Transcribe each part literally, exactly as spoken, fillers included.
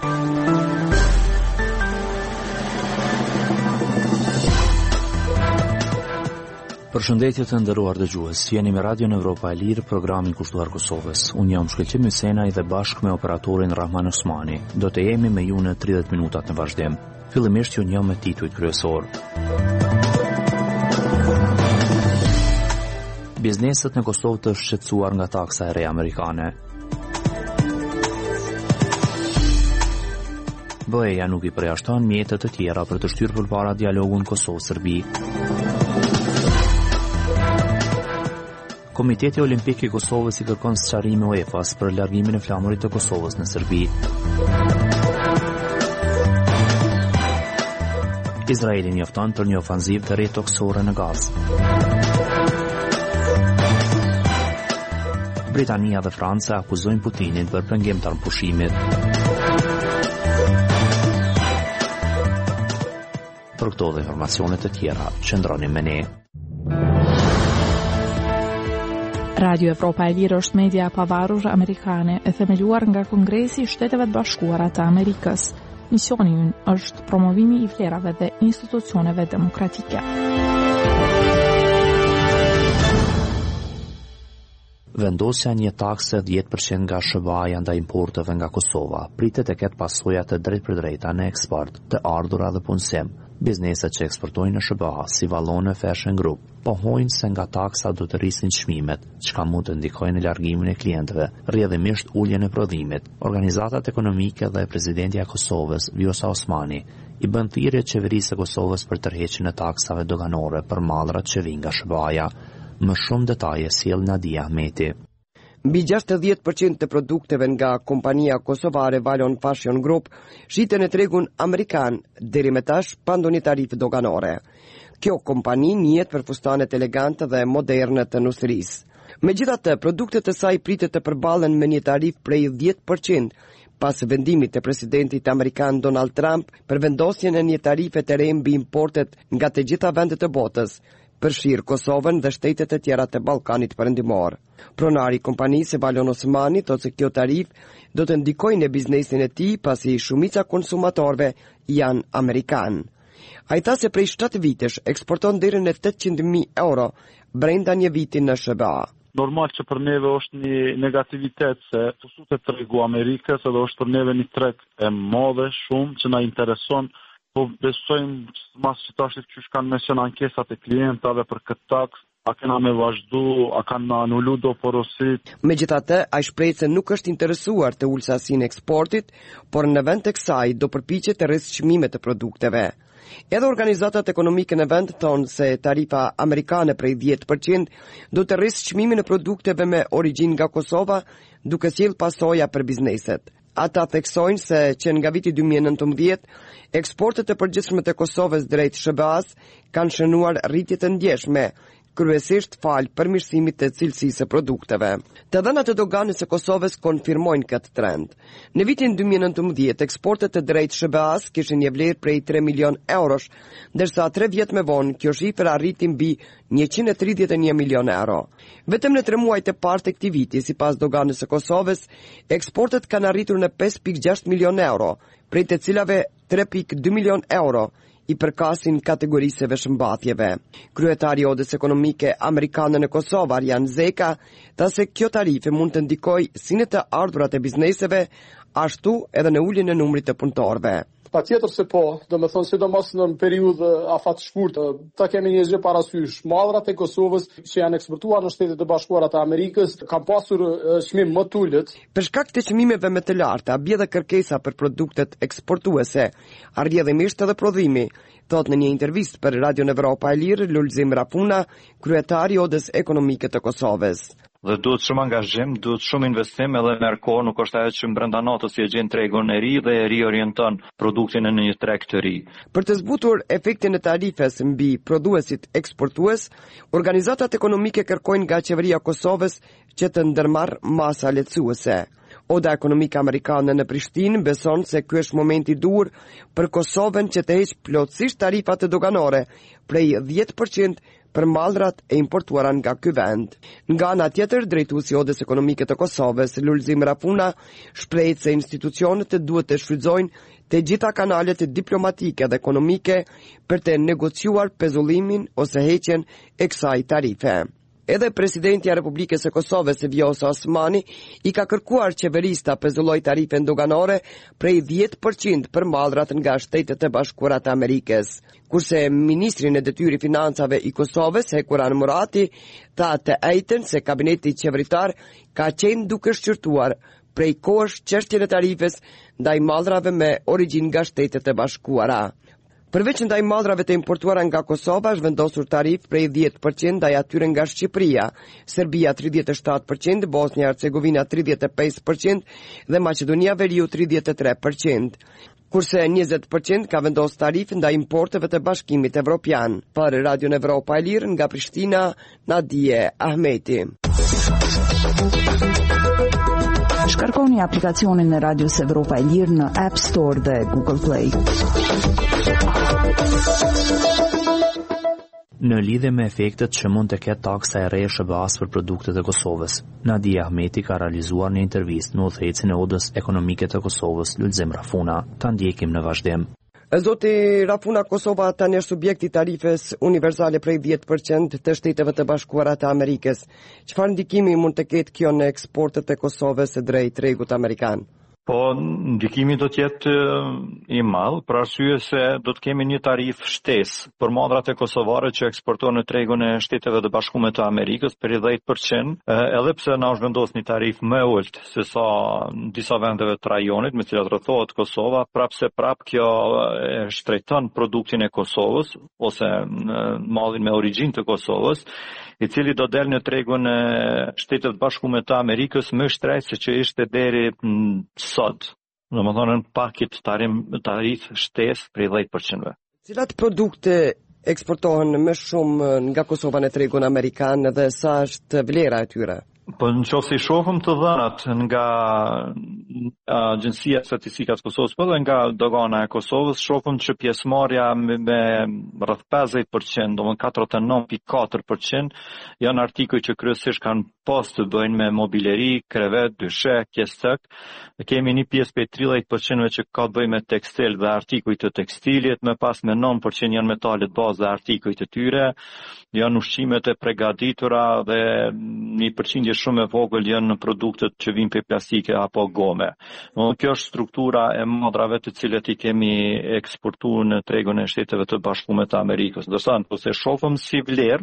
Përshëndetje të nderuar dëgjues, jeni me Radio Evropa e Lirë, programin kushtuar Kosovës. Unë jam Shkëlqim Hysenaj dhe bashkë me operatorin Rahman Osmani do të jemi me ju në tridhjetë minutat në vazhdim. Fillimisht ju njeh me titujt kryesor. Bizneset në Kosovë të shqetësuar nga taksa e re amerikane. B E-ja nuk i përjashton mjete të tjera për të shtyrë përpara dialogun Kosovë-Serbi. Komiteti Olimpik i Kosovës i kërkon sqarime UEFA-s për largimin e flamurit të Kosovës në Serbi. Izraeli njofton për një ofanzivë të re toksore në Gazë. Britania dhe Franca akuzojnë Putinin për prengim të armëpushimit. Për këto dhe informacionet e tjera, qëndroni me ne. Radio Evropa e Lirë është media e pavarur amerikane e themeluar nga Kongresi i Shteteve të Bashkuara të Amerikës. Misioni i ynë është promovimi i vlerave dhe institucioneve demokratike. Vendosja një takse dhjetë përqind nga S B A-ja ndaj importeve nga Kosova pritet të ketë pasoja të drejtpërdrejta në eksport, të ardhura dhe punësim. Bizneset që eksportojnë në S B A, si Valone Fashion Group, pohojnë se nga taksa do të rrisin çmimet, çka mund të ndikojë në largimin e klientëve, rrjedhimisht uljen e prodhimit. Organizatat ekonomike dhe presidenti i Kosovës, Vjosa Osmani, i bën thirrje qeverisë së Kosovës për tërheqjen e taksave doganore për mallrat që vijnë nga S B A-ja. Më shumë detaje sjell Nadia Ahmeti. Mbi gjashtëdhjetë përqind të produkteve nga kompania kosovare Valone Fashion Group shiten në tregun amerikan deri më tash pa ndonjë tarifë doganore. Kjo kompani njihet për fustanet elegante dhe moderne të nusërisë. Megjithatë, produktet e saj pritet të përballen me një tarifë prej dhjetë përqind pas vendimit të presidentit amerikan Donald Trump për vendosjen e një tarife të re mbi importet nga të gjitha vendet e botës, përfshirë Kosovën dhe shtetet e tjera të Ballkanit Perëndimor. Pronari i kompanisë Valone Osmani thotë se kjo tarifë do të ndikojë në biznesin e tij pasi shumica konsumatorëve janë amerikan. Ai tha se prej shtatë vitesh eksporton deri në tetëqind mijë euro brenda një viti në S B A. Normal që për neve është një negativitet se të sutet tregu Amerikës edhe është për neve një treg e madhe shumë që na intereson. Po besojmë mas që tashit që shkanë me qenë ankesat e klientave për këtë taks, a kena me vazhdu, a kanë me anullu do porosit. Megjithatë, ai shpreh se nuk është interesuar të ulë sasinë e eksportit, por në vend të kësaj do përpiqet të rresë çmimet të produkteve. Edhe organizatat ekonomike në vend thonë se tarifa amerikane prej dhjetë përqind do të rresë çmimin e produkteve me origjinë nga Kosova, duke sjellë pasoja për bizneset. Ata theksojnë se që nga viti dy mijë e nëntëmbëdhjetë, eksportet e përgjithshme të Kosovës drejt S B A-s kanë shënuar rritje të ndjeshme, kryesisht fal përmirësimit të cilësisë së produkteve. Të dhënat e doganës së Kosovës konfirmojnë këtë trend. Në vitin dy mijë e nëntëmbëdhjetë, eksportet e drejt S B A-s kishin një vlerë prej tre milion eurosh, ndërsa tre vjet më vonë kjo shifër arriti mbi njëqind e tridhjetë e një milion euro. Vetëm në tre muajt e parë të këtij viti, sipas doganës së Kosovës, eksportet kanë arritur në pesë pikë gjashtë milion euro, prej të cilave tre pikë dy milion euro i përkasin kategorisë së veshmbathjeve. Kryetari i Odës Ekonomike Amerikane në Kosovë, Arjan Zeka, tha se kjo tarife mund të ndikojë si në të ardhurat e bizneseve, ashtu edhe në uljen e numrit të punëtorëve. Pa tjetër se po, do me thonë sidomos në periudhë afat shkurtë, ta kemi një gjë parasysh. Mallrat e Kosovës që janë eksportuar në Shtetet e Bashkuara të Amerikës kanë pasur çmim më të ulët. Për shkak të çmimeve më të larta, bie dhe kërkesa për produktet eksportuese, rrjedhimisht edhe prodhimi, thot në një intervistë për Radio Evropa e Lirë Lulzim Rafuna, kryetari i Odës Ekonomike të Kosovës. Dhe duhet shumë angazhim, duhet shumë investim, edhe merr kohë, nuk është ajo që brenda natës i gjen tregun e ri dhe e riorienton produktin në një treg të ri. Për të zbutur efektin e tarifes mbi prodhuesit eksportues, organizatat ekonomike kërkojnë nga qeveria e Kosovës që të ndërmarrë masa lehtësuese. Oda ekonomike amerikane në Prishtinë beson se ky është momenti i dur për Kosovën që të heqë plotësisht tarifat doganore prej dhjetë përqind për mallrat e importuara nga ky vend. Nga ana tjetër, drejtuesi i Odës Ekonomike të Kosovës, Lulzim Rafuna, shpreh se institucionet duhet të shfrytëzojnë të gjitha kanalet diplomatike dhe ekonomike për të negociuar pezullimin ose heqjen e kësaj tarife. Edhe presidenti i Republikës së Kosovës, Vjosa Osmani, i ka kërkuar qeverisë ta pezullojë tarifën doganore prej dhjetë përqind për mallrat nga Shtetet e Bashkuara të Amerikës. Kurse ministri në detyrë financave i Kosovës, Hekuran Murati, tha të njëjtën se kabineti qeveritar ka qenë duke shqyrtuar prej kohësh çështjen e tarifës ndaj mallrave me origjinë nga Shtetet e Bashkuara. Përveç ndaj mallrave të importuara nga Kosova, është vendosur tarif prej dhjetë përqind ndaj atyre nga Shqipëria, Serbia tridhjetë e shtatë përqind, Bosnia Hercegovina tridhjetë e pesë përqind dhe Maqedonia Veriu tridhjetë e tre përqind. Kurse njëzet përqind ka vendosur tarif ndaj importeve të Bashkimit Evropian. Për Radion Evropa e Lirë nga Prishtina, Nadije Ahmeti. Shkarkoni aplikacionin e Radios Evropa e Lirë në App Store dhe Google Play. Në lidhje me efektet që mund të ketë taksa e re e S B A-s për produktet e Kosovës, Nadia Ahmeti ka realizuar një intervistë në udhëhecin e Odës Ekonomike të Kosovës, Lulzim Rafuna. Ta ndjekim në vazhdim. Zoti Rafuna, Kosova tani është subjekt i tarifës universale prej dhjetë përqind të Shteteve të Bashkuara të Amerikës. Çfarë ndikimi mund të ketë kjo në eksportet e Kosovës drejt tregut amerikan? Po, ndikimi do të jetë i madh, për arsye se do të kemi një tarif shtesë për mallrat e kosovare që eksportohen në tregun e Shteteve të Bashkuara të Amerikës për dhjetë përqind, edhe pse na është vendosur një tarif më e ulët se sa në disa vendeve të rajonit me të cilat rrethohet Kosova, prapse prap kjo e shtrejton produktin e Kosovës ose mallin me origjinë të Kosovës, i cili do del në tregun e Shtetet e Bashkuara të Amerikës më shtrejt se që ishte deri sot. Domethënë pakit tarim tarif shtesë për dhjetë përqind. Cilat produkte eksportohen më shumë nga Kosova në tregun amerikan dhe sa është vlera e tyre? Po në qoftë se i shohim të dhënat nga Agjencia e Statistikës së Kosovës, po dhe nga dogana e Kosovës, shohim që pjesëmarrja me, me rreth pesëdhjetë përqind, domethënë katërdhjetë e nëntë pikë katër përqind, janë artikuj që kryesisht kanë pas të bëjnë me mobileri, krevet, dyshe, kjestek. Kemi një pjesë për tridhjetë përqind që ka të bëjë me tekstil dhe artikuj të tekstilit, me pas me nëntë përqind janë metalet bazë dhe artikuj të tyre, janë ushqimet e përgatitura dhe një përqindje shumë e vogël janë produktet që vijnë prej plastike apo gome. No, kjo është struktura e mallrave të cilët i kemi eksportuar në tregun e Shteteve të Bashkuara të Amerikës. Ndërsa nëse shohim si vlerë,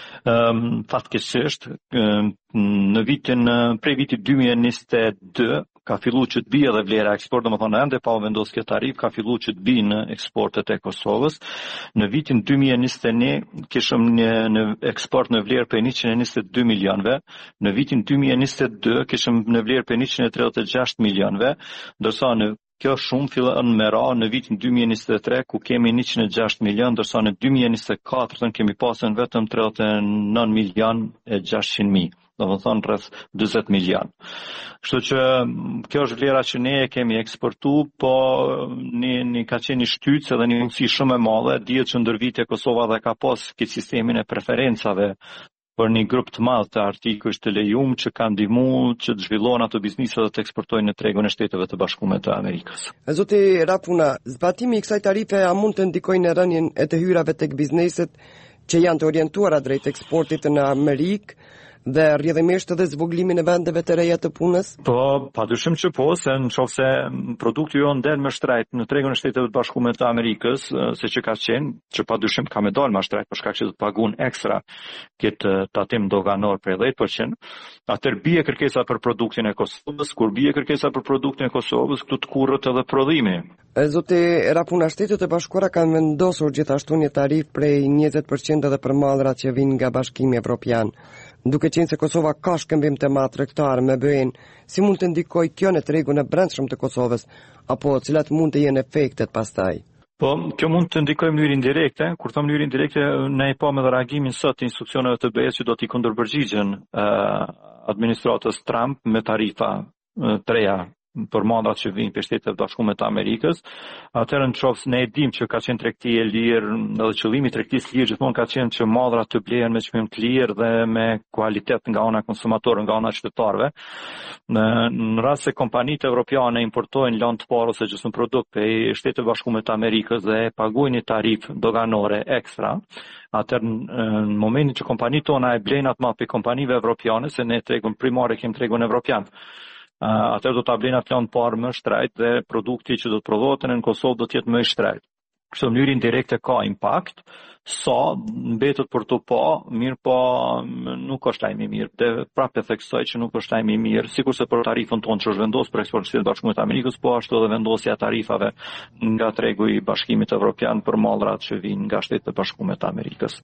um, fatkeqësisht um, në vitin prej vitit dy mijë e njëzet e dy ka filluar që të bie edhe vlera e eksportit, domethënë ende pa u vendosur kjo tarif, ka filluar që të bie në eksportet e Kosovës. Në vitin dy mijë e njëzet e një kishim një në eksport në vlerë për njëqind e njëzet e dy milionëve, në vitin dy mijë e njëzet e dy kishim në vlerë për njëqind e tridhjetë e gjashtë milionëve, ndërsa në kjo shumë fillon me ra në vitin dy mijë e njëzet e tre ku kemi njëqind e gjashtë milion, ndërsa në dy mijë e njëzet e katër kemi pasur vetëm tridhjetë e nëntë milion e gjashtëqind mijë. Do të thonë rreth dyzet milion. Kështu që kjo është vlera që ne e kemi eksportuar, po një, një ka qenë një shtytës edhe një mundësi shumë e madhe. Dihet që ndër vite Kosova dhe ka pas këtë sistemin e preferencave për një grup të madh të artikujsh të lejuar që kanë ndihmuar që të zhvillohen ato biznise dhe të eksportojnë në tregun e Shteteve të Bashkuara të Amerikës. Zoti Rafuna, zbatimi i kësaj tarife a mund të ndikojë në rënien e të hyrave tek bizneset që janë të orientuara drejt eksportit në Amerikë dhe rrjedhimisht edhe zvoglimin e vendeve të reja të punës? Po, padyshim që po, se nëse produkti jon del më shtrejt në tregun e Shteteve të Bashkuara të Amerikës, se që ka qenë, që padyshim ka më dalë më shtrejt për shkak që do të paguën ekstra këtë tatim doganor për dhjetë përqind, atëherë bie kërkesa për produktin e Kosovës, kur bie kërkesa për produktin e Kosovës, këtu të kurrët edhe prodhimi. Zoti Rafuna, Shtetet e Bashkuara kanë vendosur gjithashtu një tarif prej njëzet përqind edhe për mallrat që vijnë nga Bashkimi Evropian. Duke qenë se Kosova ka shkëmbim të madh tregtar me B E-n, si mund të ndikojë kjo në tregun e brendshëm të Kosovës, apo cilat mund të jenë efektet pastaj? Po, kjo mund të ndikojë në mënyrë indirekte. Kur them mënyrë indirekte, ne e pam edhe reagimin sot të institucioneve të B E-s që do t'i kundërpërgjigjen uh, administratës Trump me tarifa uh, të reja për modrat që vijnë për Shtetet Bashkuara të Amerikës. Atëherë në qoftë ne e dimë që ka qenë tregti e lirë, edhe qëllimi i tregtisë së lirë gjithmonë ka qenë që modrat të blehen me çmim të lirë dhe me kualitet nga ana konsumatorëve, nga ana qytetarëve. Në, në rast se kompanitë evropiane importojnë lanë të parë ose gjysmë produkt prej Shtetet Bashkuara të Amerikës dhe paguajnë një tarifë doganore ekstra, atëherë në momentin që kompanitë tona e blejnë atë më për kompanive evropiane, se ne tregun primare kemi tregun evropian. Uh, atëherë do ta blejnë atë lanë parë më shtrejt dhe produkti që do të prodhohet në Kosovë do të jetë më i shtrejt. Kështu në mënyrë indirekte ka impakt, sa mbetet për të pa, mirë po nuk është lajm i mirë. Dhe prapë theksoj që nuk është lajm i mirë, sikurse për tarifën tonë që është vendosur për eksportin e Bashkimit të Amerikës, po ashtu edhe vendosja e tarifave nga tregu i Bashkimit Evropian për mallrat që vijnë nga Shtetet Bashkuara të Amerikës.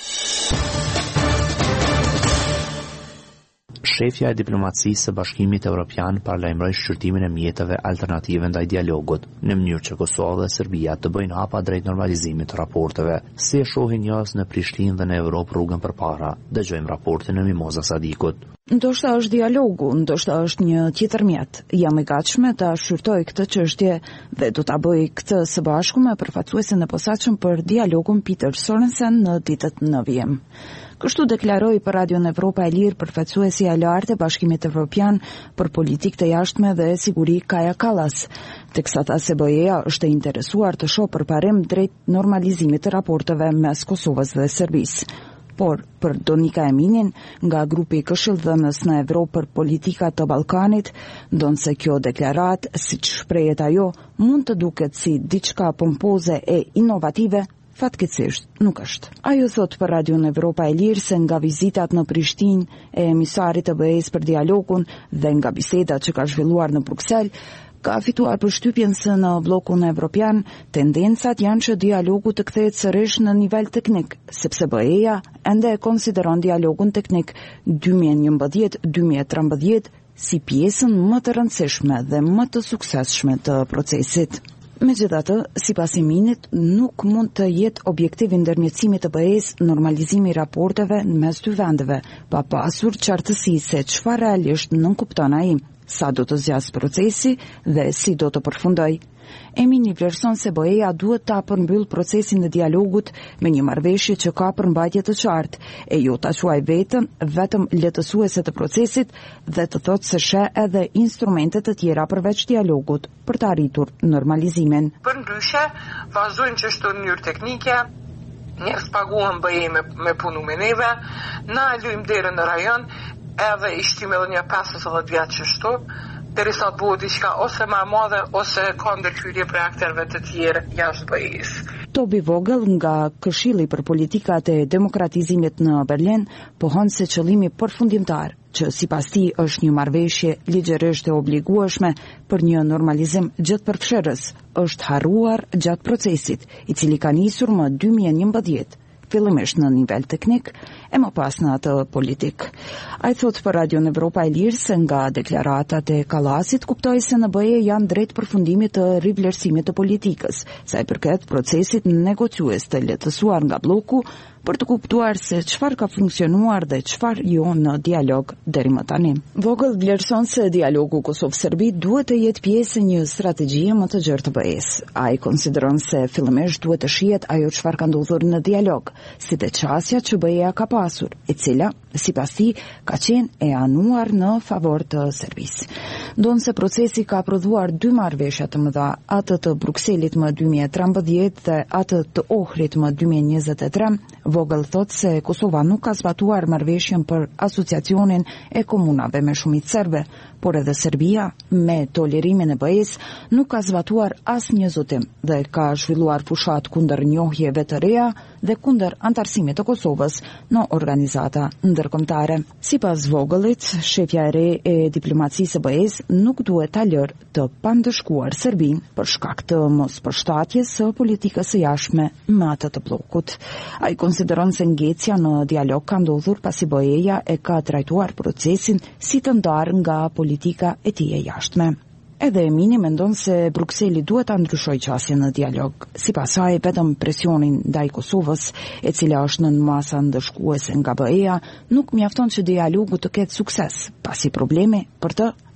Shefja e diplomacisë së Bashkimit Evropian paralajmëroi shqyrtimin e mjeteve alternative ndaj dialogut, në mënyrë që Kosova dhe Serbia të bëjnë hapa drejt normalizimit të raporteve. Si e shohin njerëz në Prishtinë dhe në Evropë rrugën përpara? Dëgjojmë raportin e Mimoza Sadikut. Ndoshta është dialogu, ndoshta është një tjetër mjet. Jam e gatshme ta shqyrtoj këtë çështje dhe do ta bëj këtë së bashku me përfaqësuesin e posaçëm për dialogun Peter Sorensen në ditët në vjem. Kështu deklaroi për Radion Evropa e Lirë përfaqësuesi i lartë e Bashkimit Evropian për politikë të jashtme dhe siguri Kaja Kallas, teksa ta se BE-ja është e interesuar të shohë përparim drejt normalizimit të raporteve mes Kosovës dhe Serbisë. Por, për Donika Eminin, nga grupi i Këshilldhënës në Evropë për politika të Ballkanit, ndonse kjo deklarat, siç shprehet ajo, mund të duket si diçka pompoze e inovative, fatkeqësisht nuk është. Ajo thot për Radion Evropa e Lirë se nga vizitat në Prishtinë e emisarit të BE-s për dialogun dhe nga bisedat që ka zhvilluar në Bruksel, ka fituar përshtypjen se në bllokun evropian tendencat janë që dialogu të kthehet sërish në nivel teknik, sepse BE-ja ende e konsideron dialogun teknik dy mijë e njëmbëdhjetë dy mijë e trembëdhjetë si pjesën më të rëndësishme dhe më të suksesshme të procesit. Megjithatë, sipas Eminit, nuk mund të jetë objektiv i ndërmjetësimit të BE-s normalizimi i raporteve mes dy vendeve, pa pasur qartësi se çfarë realisht nënkupton ai, sa do të zgjasë procesi dhe si do të përfundoj. Emini vlerëson se BE-ja duhet ta përmbyll procesin e dialogut me një marrëveshje që ka përmbajtje të qartë, e jo ta quajë vetëm vetëm letësuese të procesit dhe të thotë se sheh edhe instrumente të tjera përveç dialogut për të arritur normalizimin. Përndryshe, vazhdojnë çështën në mënyrë teknike, njerëz paguhen BE me, me punu me neve, na lujm derën në rajon, edhe i shtim edhe një pesëdhjetë vjet çështu, derisa të bëhet diçka ose më e madhe ose ka ndërhyrje për aktorëve të tjerë jashtë BE-s. Tobi Vogel nga Këshilli për Politikat e Demokratizimit në Berlin pohon se qëllimi përfundimtar, që sipas tij është një marrëveshje ligjërisht e obligueshme për një normalizim gjithëpërfshirës, është harruar gjatë procesit, i cili ka nisur më dy mijë e njëmbëdhjetë. Fillimisht në nivel teknik e më pas në atë politik. Ai thot për Radion Evropa e Lirë se nga deklaratat e Kallasit kuptoi se në BE janë drejt përfundimit të rivlerësimit të politikës, sa i përket procesit negociues të letësuar nga bloku për të kuptuar se çfarë ka funksionuar dhe çfarë jo në dialog deri më tani. Vogel vlerëson se dialogu Kosovë-Serbi duhet të jetë pjesë e një strategjie më të gjerë të BE-s. Ai konsideron se fillimisht duhet të shihet ajo çfarë ka ndodhur në dialog, si dhe çësja që BE-ja ka pasur, e cila sipas tij ka qenë e anuar në favor të Serbisë. Ndonse procesi ka prodhuar dy marrëveshje të mëdha, atë të Brukselit më dy mijë e trembëdhjetë dhe atë të Ohrit më dy mijë e njëzet e tre, Vogel thot se Kosova nuk ka zbatuar marrëveshjen për asociacionin e komunave me shumicë serbe, por edhe Serbia, me tolerimin e BE-s, nuk ka zbatuar asnjë zotim dhe ka zhvilluar fushat kundër njohjeve të reja dhe kundër antarësimit të Kosovës në organizata ndërkombëtare. Sipas Vogelit, shefja e re e diplomacisë së BE-s nuk duhet ta lërë të pandëshkuar Serbinë për shkak të mospërshtatjes së politikës së jashtme me atë të bllokut. Ai konsideron se ngecja në dialog ka ndodhur pasi BE-ja e ka trajtuar procesin si të ndarë nga politika e tij e jashtme. Edhe Emini mendon se Brukseli duhet ta ndryshojë qasjen në dialog. Sipas saj, vetëm presionin ndaj Kosovës, e cila është në masa ndëshkuese nga BE-ja, nuk mjafton që dialogu të ketë sukses, pasi problemi për të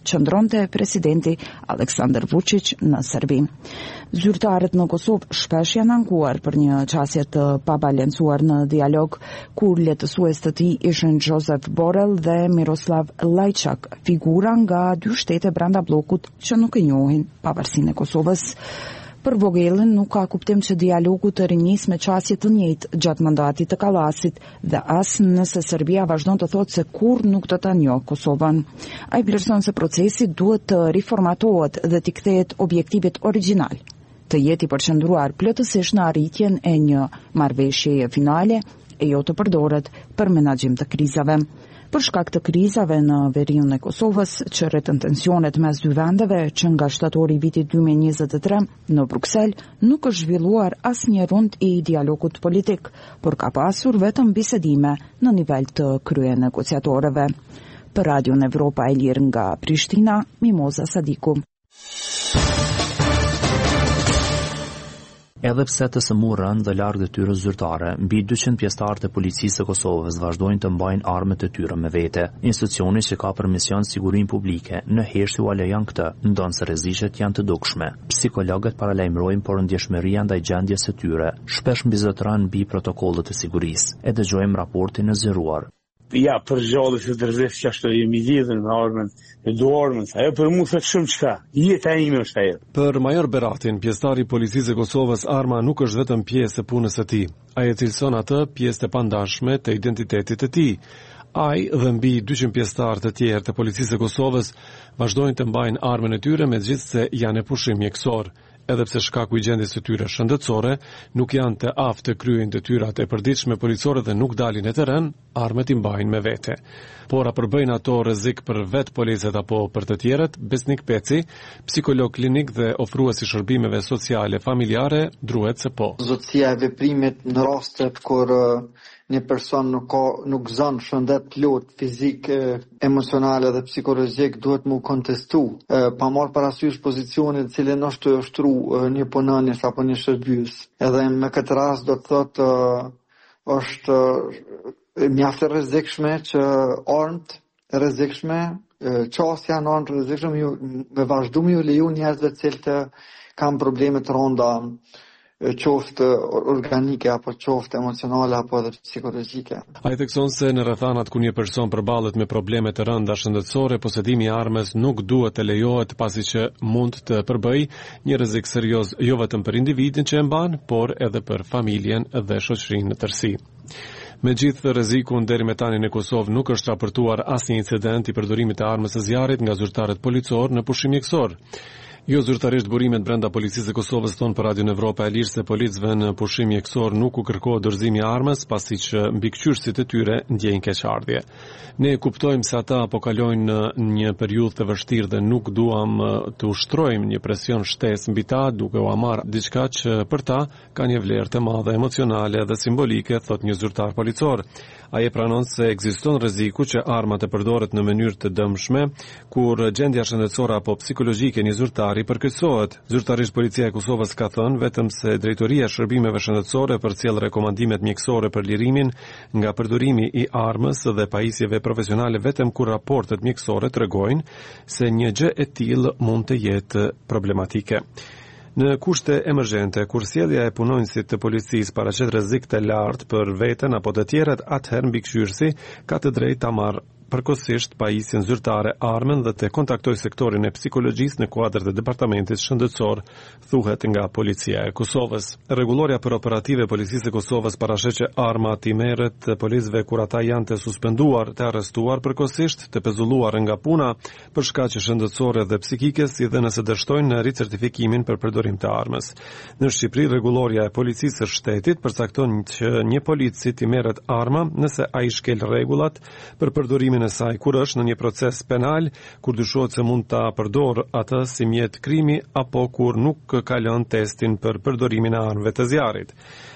qëndronte presidenti Aleksandar Vučić në Serbi. Zyrtarët në Kosovë shpesh janë ankuar për një qasje të pabalancuar në dialog, kur letësues të tij ishin Joseph Borrell dhe Miroslav Lajčak, figura nga dy shtete brenda bllokut që nuk e njohin pavarësinë e Kosovës. Për Vogellin nuk ka kuptim që dialogu të rinis me qasje të njëjtë gjatë mandatit të Kallasit dhe as nëse Serbia vazhdon të thotë se kur nuk do ta njohë Kosovën. Ai vlerëson se procesi duhet të riformatohet dhe të kthehet objektivit origjinal, të jetë i përqendruar plotësisht në arritjen e një marrëveshjeje finale e jo të përdoret për menaxhim të krizave. Për shkak të krizave në veriun e Kosovës, që rretën tensionet mes dy vendeve, që nga shtatori i vitit dy mijë e njëzet e tre në Bruksel nuk është zhvilluar asnjë rund i dialogut politik, por ka pasur vetëm bisedime në nivel të krye negociatorëve. Për Radion Evropa e Lirë nga Prishtina, Mimoza Sadiku. Edhe pse të sëmurën dhe larg detyrës zyrtare, mbi dyqind pjesëtarë të policisë së Kosovës vazhdojnë të mbajnë armët e tyre me vete. Institucioni që ka për mision sigurinë publike në heshtje u alejon këtë, ndonse rreziqet janë të dukshme. Psikologët paralajmërojnë por ndjeshmëria ndaj gjendjes së tyre shpesh mbizotëron mbi protokollet e sigurisë. E dëgjojmë raportin e zëruar. Ja, për gjallë se të rrëzef që ashtë jemi lidhën me armën, e do armën, ajo për mu thët shumë qka, jeta ime është ajo. Për Major Beratin, pjesëtari i policisë e Kosovës, arma nuk është vetëm pjesë e punës së tij. Ai e cilëson atë pjesë të pandashme të identitetit të tij. Ai dhe mbi dyqind pjesëtarë të tjerë të policisë e Kosovës vazhdojnë të mbajnë armën e tyre megjithse janë e pushim mjekësor. Edhe pse shkaku i gjendjes së tyre shëndetësore nuk janë të aftë të kryejnë detyrat e përditshme policore dhe nuk dalin në terren, armët i mbajnë me vete. Por a përbëjnë ato rrezik për vetë policët apo për të tjerët? Besnik Peci, psikolog klinik dhe ofrues i shërbimeve sociale familjare, druhet se po. Zotësia e veprimit në rastet kur një person nuk ka nuk zon shëndet plot fizik, emocional dhe psikologjik duhet mu kontestu, pa marrë parasysh pozicionin i cili është ushtru një punonjës apo një shërbyes. Edhe me këtë rast do të thotë është mjaft e rrezikshme që armët e rrezikshme, qasja në armët e rrezikshme me vazhdu me ju leju njerëzve të cilët kanë probleme të rënda, qoftë organike apo qoftë emocionale apo edhe psikologjike. Ai thekson se në rrethanat ku një person përballet me probleme të rënda shëndetësore, posedimi i armës nuk duhet të lejohet pasi që mund të përbëjë një rrezik serioz jo vetëm për individin që e mban, por edhe për familjen dhe shoqërinë në tërësi. Me gjithë rrezikun deri me tani në Kosovë nuk është raportuar asnjë incident i përdorimit të armës së zjarrit nga zyrtarët policor në pushim mjekësor. Jo zyrtarisht burimet brenda policisë së Kosovës tonë për Radion Evropa e Lirë se policëve në pushim mjekësor nuk u kërkohet dorëzimi i armës pasi që mbikëqyrësit e tyre ndjejnë keqardhje. Ne kuptojmë se ata po kalojnë në një periudhë të vështirë dhe nuk duam të ushtrojmë një presion shtesë mbi ta duke u marrë diçka që për ta ka një vlerë të madhe emocionale dhe simbolike, thot një zyrtar policor. Ai e pranon se ekziston rreziku që armat të përdoret në mënyrë të dëmshme kur gjendja shëndetësore apo psikologjike një zyrtari përkeqësohet. Zyrtarisht policia e Kosovës ka thënë vetëm se drejtoria e shërbimeve shëndetësore përcjell rekomandimet mjekësore për lirimin nga përdorimi i armës dhe pajisjeve profesionale vetëm kur raportet mjekësore tregojnë se një gjë e tillë mund të jetë problematike. Në kushte emergjente, kur sjellja e punonjësit të policisë paraqet rrezik të lartë për veten apo të tjerët, atëherë mbikëqyrësi ka të drejtë ta marrë përkohësisht pajisjen zyrtare armën dhe të kontaktoj sektorin e psikologjisë në kuadër të departamentit shëndetësor, thuhet nga policia e Kosovës. Rregulloria për operative policisë e Kosovës parashet që arma t'i merret policëve kur ata janë të suspenduar, të arrestuar përkohësisht, të pezulluar nga puna për shkaqe shëndetësore dhe psikike, si dhe nëse dështojnë në ricertifikimin për përdorim të armës. Në Shqipëri, rregulloria e policisë së shtetit përcakton që një polici t'i merret arma nëse ai shkel rregullat për përdorimin e saj kur është në një proces penal, kur dyshohet se mund ta përdor atë si mjet krimi apo kur nuk ka lënë testin për përdorimin e armëve të zjarrit.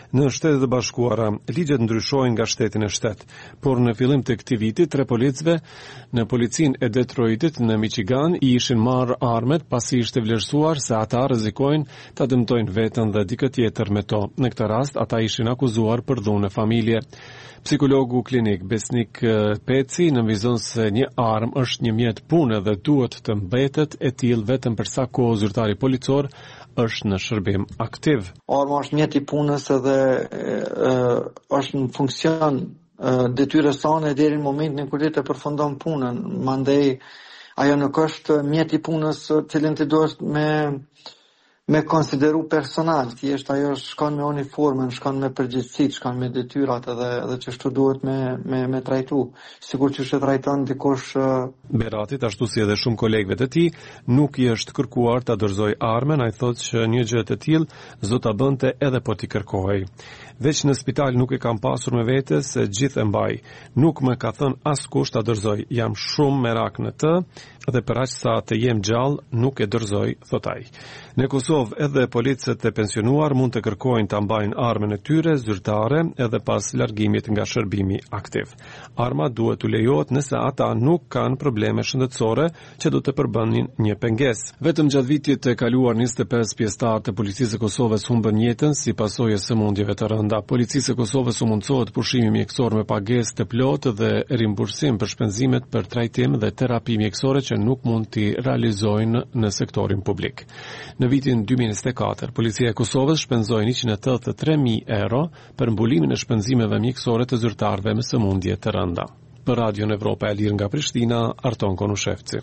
Në Shtetet e Bashkuara, ligjet ndryshojnë nga shteti në shtet, por në fillim të këtij viti tre policëve në policinë e Detroitit në Michigan i ishin marrë armet pasi ishte vlerësuar se ata rrezikojnë ta dëmtojnë veten dhe dikë tjetër me to. Në këtë rast, ata ishin akuzuar për dhunë familje. Psikologu klinik Besnik Peci nënvizon se një armë është një mjet pune dhe duhet të mbetet e tillë vetëm për sa kohë zyrtari policor është në shërbim aktiv. Arma është mjet i punës edhe e, është në funksion detyrës sane deri në momentin kur të përfundon punën. Mandej ajo nuk është mjet i punës cilin të duhet me me konsideru personal, thjesht ajo shkon me uniformën, shkon me përgjegjësitë, shkon me detyrat edhe edhe çështu duhet me me me trajtu. Sigur që është trajton dikush uh... Beratit, ashtu si edhe shumë kolegëve të tij, nuk i është kërkuar ta dorëzoj armën, ai thotë që një gjë të tillë zot ta bënte edhe po t'i kërkohej. Veç në spital nuk e kam pasur me vete se gjithë e mbaj. Nuk më ka thënë askush ta dorëzoj. Jam shumë merak në të dhe për aq sa të jem gjallë nuk e dorëzoj, thot ai. Në Kosovë edhe policët e pensionuar mund të kërkojnë ta mbajnë armën e tyre zyrtare edhe pas largimit nga shërbimi aktiv. Arma duhet u lejohet nëse ata nuk kanë probleme shëndetësore që do të përbënin një pengesë. Vetëm gjatë vitit të kaluar njëzet e pesë pjesëtar të policisë së Kosovës humbën jetën si pasojë e sëmundjeve të rënda. Policisë së Kosovës u mundsohet pushimi mjekësor me pagesë të plotë dhe rimbursim për shpenzimet për trajtim dhe terapi mjekësore që nuk mund t'i realizojnë në sektorin publik. Në vitin dy mijë e njëzet e katër, policia e Kosovës shpenzoi njëqind e tetëdhjetë e tre mijë euro për mbulimin e shpenzimeve mjekësore të zyrtarëve me sëmundje të rënda. Për Radion Evropa e Lirë nga Prishtina, Arton Konushevci.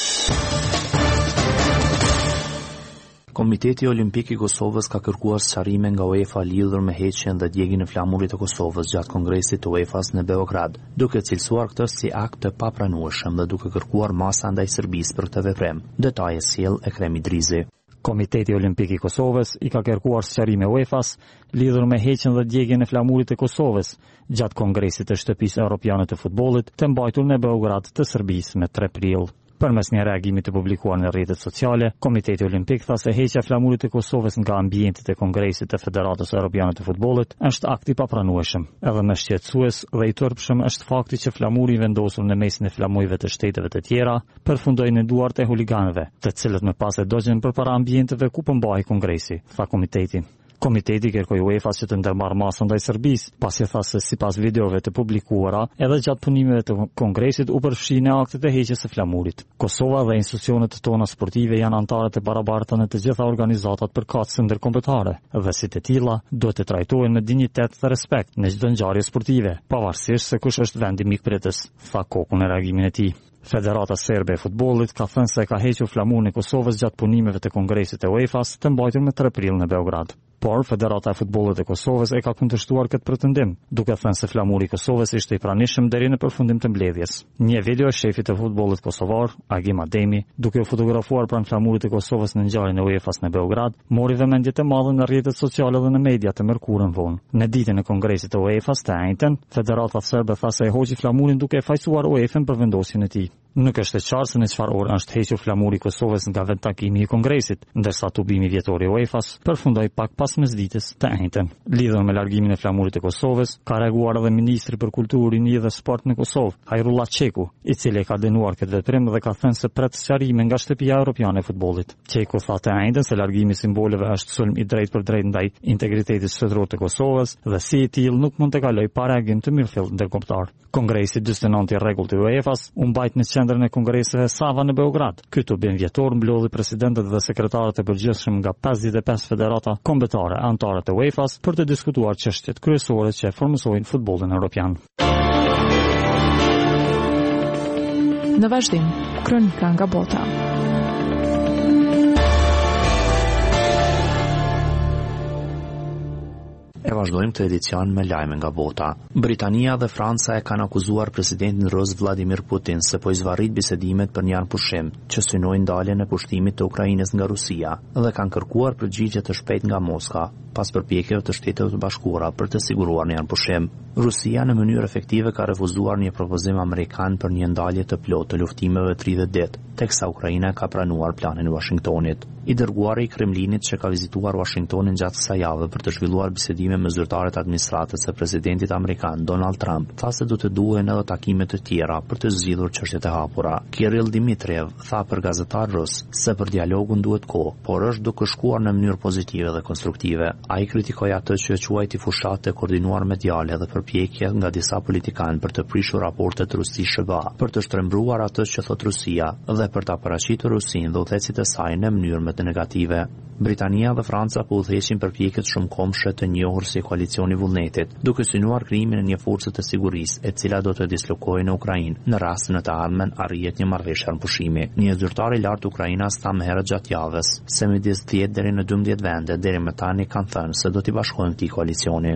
Komiteti Olimpik i Kosovës ka kërkuar sqarime nga UEFA lidhur me heqjen dhe djegjen e flamurit të Kosovës gjatë kongresit të UEFA-s në Beograd, duke cilësuar këtë si akt të papranueshëm dhe duke kërkuar masa ndaj Serbisë për këtë veprim. Detaje sjell Ekrem Idrizi. Komiteti Olimpik i Kosovës i ka kërkuar sqarime UEFA-s lidhur me heqjen dhe djegjen e flamurit të Kosovës gjatë kongresit të Shtëpisë Evropiane të Futbollit të mbajtur në Beograd të Serbisë me tre prill. Përmes një reagimi të publikuar në rrjetet sociale, Komiteti Olimpik tha se heqja e flamurit të Kosovës nga ambientit e Kongresit të Federatës Evropiane të Futbollit është akt i papranueshëm. Edhe më shqetësues dhe i turpshëm është fakti që flamuri i vendosur në mesin e flamujve të shteteve të tjera përfundoi në duart e huliganëve, të cilët më pas e dogjen përpara ambienteve ku po mbahej Kongresi, tha komiteti. Komiteti kërkoi UEFA që të ndërmarrë masën ndaj Serbisë, pasi tha se sipas videove të publikuara, edhe gjatë punimeve të Kongresit u përfshin në aktet e heqjes së flamurit. Kosova dhe institucionet tona sportive janë anëtare të barabarta në të gjitha organizatat përkatëse ndërkombëtare, dhe si të tilla duhet të trajtohen me dinjitet dhe respekt në çdo ngjarje sportive, pavarësisht se kush është vendi mikpritës, tha Koku në reagimin e tij. Federata Serbe e Futbollit ka thënë se ka hequr flamurin e Kosovës gjatë punimeve të Kongresit të UEFA-s të mbajtur më tre prill në Beograd. Por Federata e Futbollit e Kosovës e ka kundërshtuar këtë pretendim, duke thënë se flamuri i Kosovës ishte i pranishëm deri në përfundim të mbledhjes. Një video e shefit të futbollit kosovar, Agim Ademi, duke u fotografuar pranë flamurit të Kosovës në ngjarjen e UEFA-s në Beograd, mori vëmendje të madhe në rrjetet sociale dhe në media të mërkurën vonë. Në ditën e Kongresit të UEFA-s të njëjtën, Federata Serbe tha se e hoqi flamurin duke e fajsuar UEFA-n për vendosjen e tij. Nuk është e qartë se në çfarë ore është hequr flamuri i Kosovës nga vend takimi i Kongresit, ndërsa tubimi vjetor i UEFA-s përfundoi pak pas mesditës të njëjtën. Lidhur me largimin e flamurit të Kosovës, ka reaguar edhe ministri për kulturë, rini dhe sport në Kosovë, Hajrullah Çeku, i cili ka dënuar këtë veprim dhe ka thënë se pret sqarime nga Shtëpia Evropiane e Futbollit. Çeku tha të njëjtën se largimi i simboleve është sulm i drejtë për drejtë ndaj integritetit shtetëror të Kosovës dhe si i tillë nuk mund të kalojë pa reagim të mirëfillt ndërkombëtar. Kongresi dyzet e nëntë i rregullt të UEFA-s u mbajt në qendrën e kongreseve Sava në Beograd. Ky tubim vjetor mblodhi presidentët dhe sekretarët e përgjithshëm nga pesëdhjetë e pesë federata kombëtare anëtare të UEFA-s për të diskutuar çështjet kryesore që formosojnë futbollin evropian. Në vazhdim, kronika nga bota. E vazhdojmë të edicion me lajme nga bota. Britania dhe Franca e kanë akuzuar presidentin Rus Vladimir Putin se po i zvarrit bisedimet për një pushim që synojnë ndaljen e pushtimit të Ukrainës nga Rusia dhe kanë kërkuar përgjigje të shpejtë nga Moska. pas përpjekjeve të Shteteve të Bashkuara për të siguruar një pushim. Rusia në mënyrë efektive ka refuzuar një propozim amerikan për një ndalje të plotë të luftimeve tridhjetë ditë, teksa Ukraina ka pranuar planin e Washingtonit. I dërguari i Kremlinit që ka vizituar Washingtonin gjatë kësaj jave për të zhvilluar bisedime me zyrtarët e administratës së presidentit amerikan Donald Trump, tha se do të duhen edhe takime të tjera për të zgjidhur çështjet e hapura. Kirill Dmitriev tha për gazetar rus se për dialogun duhet kohë, por është duke shkuar në mënyrë pozitive dhe konstruktive. Ai kritikoi atë që e quajti fushat e koordinuar mediale dhe përpjekje nga disa politikanë për të prishur raportet Rusi-S B A, për të shtrembruar atë që thot Rusia dhe për ta paraqitur Rusinë dhe udhëhecit e saj në mënyrë më të negative. Britania dhe Franca po udhëheqin përpjekjet shumëkohshme të njohur si koalicioni vullnetit, duke synuar krijimin e një force të sigurisë e cila do të dislokojë në Ukrainë në rastin e të ardhmen arrihet një marrëveshje pushimi. Një zyrtar i lartë Ukrainas tha më herët gjatë javës se midis dhjetë deri në dymbëdhjetë vende deri më tani kanë thënë se do t'i bashkohen këtij koalicioni.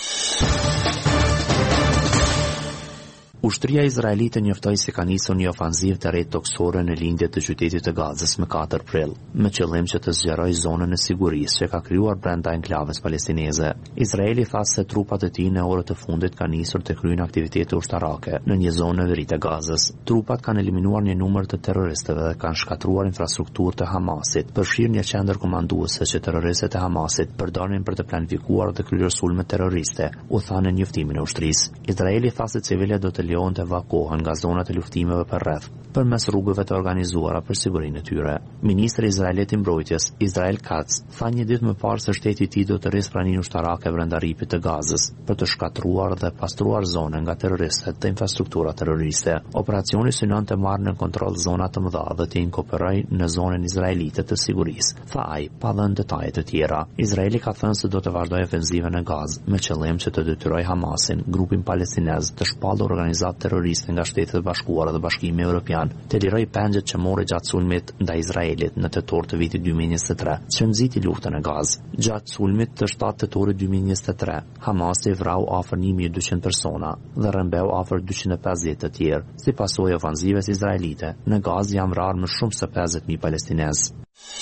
Ushtria izraelite njoftoi se ka nisur një ofanzivë terror toksore në lindje të qytetit të Gazës më katër prill, me qëllim që të zgjerojë zonën e sigurisë që ka krijuar brenda enklaves palestineze. Izraeli tha se trupat e tij në orët e fundit kanë nisur të kryejnë aktivitete ushtarake në një zonë në veri të Gazës. Trupat kanë eliminuar një numër të terroristëve dhe kanë shkatruar infrastrukturë të Hamasit, përfshirë një qendër komanduese që terroristët e Hamasit përdorin për të planifikuar dhe kryer sulme terroriste, u tha në njoftimin e ushtrisë. Izraeli tha se civilët do të lejohen të evakuohen nga zonat e luftimeve përreth, përmes rrugëve të organizuara për sigurinë e tyre. Ministri izraelit i mbrojtjes, Israel Katz, tha një ditë më parë se shteti i tij do të rrisë praninë ushtarake brenda rripit të Gazës për të shkatruar dhe pastruar zonën nga terroristët dhe infrastruktura terroriste. Operacioni synon të marrë në kontroll zona të mëdha dhe të inkorporojë në zonën izraelite të sigurisë, tha ai, pa dhënë detaje të tjera. Izraeli ka thënë se do të vazhdojë ofensivën në Gazë me qëllim që të detyrojë Hamasin, grupin palestinez, të shpallë organizatë terroriste nga Shtetet e Bashkuara dhe Bashkimi Evropian, të liroj pengjet që mori gjatë sulmit ndaj Izraelit në tetor të vitit dy mijë e njëzet e tre, që nxiti luftën e Gazë. Gjatë sulmit të shtatë tetorit dy mijë e njëzet e tre, Hamasi vrau afër një mijë e dyqind persona dhe rrëmbeu afër dyqind e pesëdhjetë të tjerë. Si pasojë e ofanzivës izraelite, në Gazë janë vrarë më shumë se pesëdhjetë mijë palestinezë.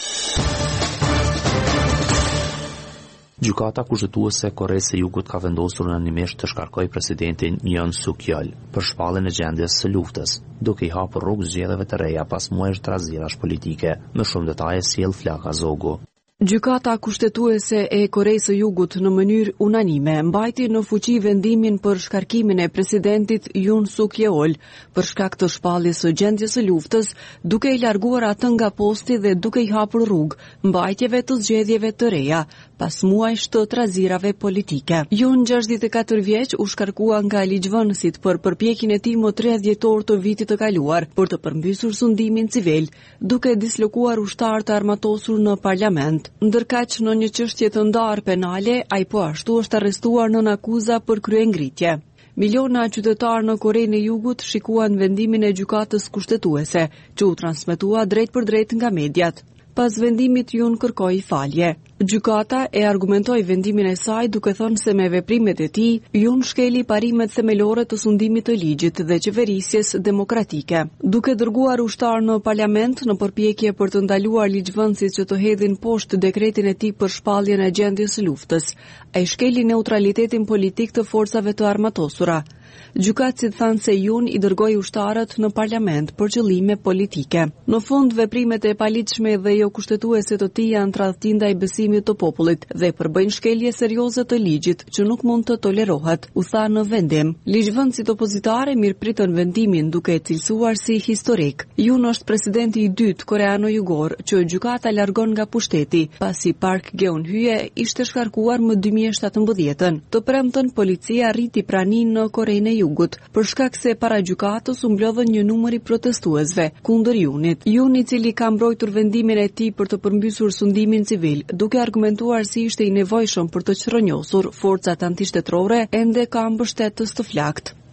Gjykata kushtetuese e Koreas së Jugut ka vendosur unanimisht të shkarkojë presidentin Yoon Suk Yeol për shpalljen e gjendjes së luftës, duke i hapur rrugë zgjedhjeve të reja pas muajsh trazirash politike. Më shumë detaje sjell Flaka Zogu. Gjykata kushtetuese e Koreas së Jugut në mënyrë unanime mbajti në fuqi vendimin për shkarkimin e presidentit Yoon Suk Yeol për shkak të shpalljes së gjendjes së luftës, duke i larguar atë nga posti dhe duke i hapur rrugë mbajtjeve të zgjedhjeve të reja pas muajsh të trazirave politike. Yoon, gjashtëdhjetë e katër vjeç, u shkarkua nga ligjvënësit për përpjekjen e tij më tre dhjetor të vitit të kaluar për të përmbysur sundimin civil, duke dislokuar ushtar të armatosur në parlament. Ndërkaq në një çështje të ndarë penale, ai po ashtu është arrestuar nën akuza për kryengritje. Miliona qytetarë në Korenë e Jugut shikuan vendimin e gjykatës kushtetuese, që u transmetua drejt për drejt nga mediat. Pas vendimit Yoon kërkoi falje. Gjykata e argumentoi vendimin e saj duke thënë se me veprimet e tij Yoon shkeli parimet themelore të sundimit të ligjit dhe qeverisjes demokratike. Duke dërguar ushtar në parlament në përpjekje për të ndaluar ligjvënësit që të hedhin poshtë dekretin e tij për shpalljen e gjendjes së luftës, ai shkeli neutralitetin politik të forcave të armatosura. Gjykatësit thanë se Yoon i dërgoi ushtarët në parlament për qëllime politike. Në fund, veprimet e paligjshme dhe jo kushtetuese të tij janë tradhti ndaj besimit të popullit dhe përbëjnë shkelje serioze të ligjit që nuk mund të tolerohet, u tha në vendim. Ligjvënësit opozitare mirëpritën vendimin duke e cilësuar si historik. Yoon është presidenti i dytë koreano-jugor që gjykata largon nga pushteti, pasi Park Geun-hye ishte shkarkuar më dy mijë e shtatëmbëdhjetë. Të premten policia rriti praninë në Korenë e Jugut për shkak se para gjykatës u mblodhën një numër i protestuesve kundër Yoonit. Yoon, i cili ka mbrojtur vendimin e tij për të përmbysur sundimin civil, duke argumentuar si ishte i nevojshëm për të çrronjosur forcat antishtetrore, ende ka mbështetës të flakt.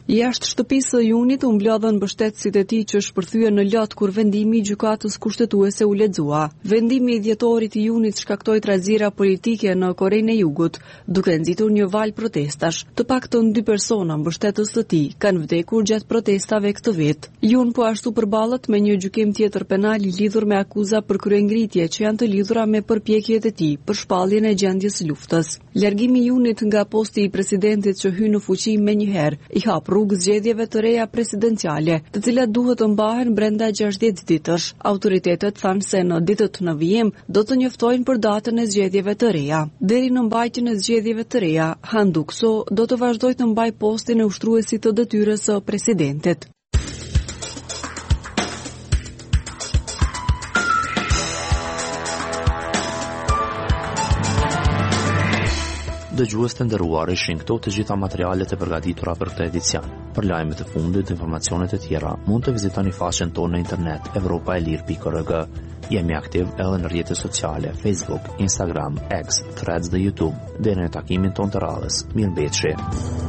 Jashtë shtëpisë së Junit u mbledhën mbështetësit e tij që shpërthyen në lot kur vendimi i gjykatës kushtetuese u lexua. Vendimi i dhjetorit i Junit shkaktoi trazira politike në Korenë e Jugut, duke nxitur një val protestash. Të paktën dy persona mbështetës të tij kanë vdekur gjatë protestave këtë vit. Jun po ashtu përballet me një gjykim tjetër penal i lidhur me akuza për kryengritje që janë të lidhura me përpjekjet e tij për shpalljen e gjendjes së luftës. Largimi i Junit nga posti i presidentit që hyn në fuqi menjëherë i hap rrugë zgjedhjeve të reja presidenciale, të cilat duhet të mbahen brenda gjashtëdhjetë ditësh. Autoritetet thanë se në ditët në vijim do të njoftojnë për datën e zgjedhjeve të reja. Deri në mbajtjen e zgjedhjeve të reja, Han Duck-soo do të vazhdojë të mbajë postin e ushtruesit të detyrës së presidentit. Dëgjues të nderuar, ishin këto të gjitha materialet e përgatitura për këtë edicion. Për lajmet e fundit dhe informacionet e tjera, mund të vizitoni faqen tonë në internet evropa e lirë pikë org. Jemi aktiv edhe në rrjetet sociale, Facebook, Instagram, X, Threads dhe YouTube. Deri në takimin tonë të radhës. Mirëmbëjtje.